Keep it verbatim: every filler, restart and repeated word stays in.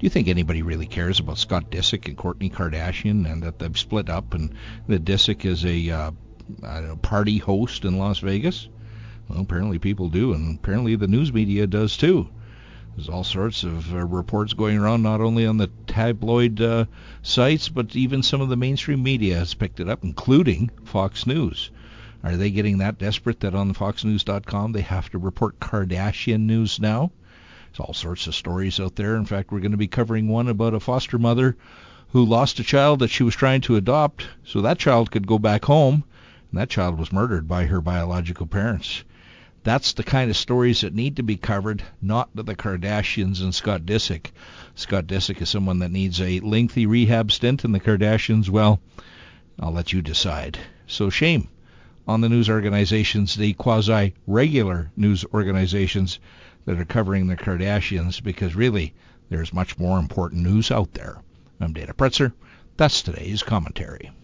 you think anybody really cares about Scott Disick and Kourtney Kardashian and that they've split up and that Disick is a uh, I don't know, party host in Las Vegas? Well, apparently people do, and apparently the news media does too. There's all sorts of uh, reports going around, not only on the tabloid uh, sites, but even some of the mainstream media has picked it up, including Fox News. Are they getting that desperate that on fox news dot com they have to report Kardashian news now? There's all sorts of stories out there. In fact, we're going to be covering one about a foster mother who lost a child that she was trying to adopt so that child could go back home, and that child was murdered by her biological parents. That's the kind of stories that need to be covered, not the Kardashians and Scott Disick. Scott Disick is someone that needs a lengthy rehab stint, and the Kardashians, well, I'll let you decide. So shame on the news organizations, the quasi-regular news organizations that are covering the Kardashians, because really there's much more important news out there. I'm Dana Pretzer. That's today's commentary.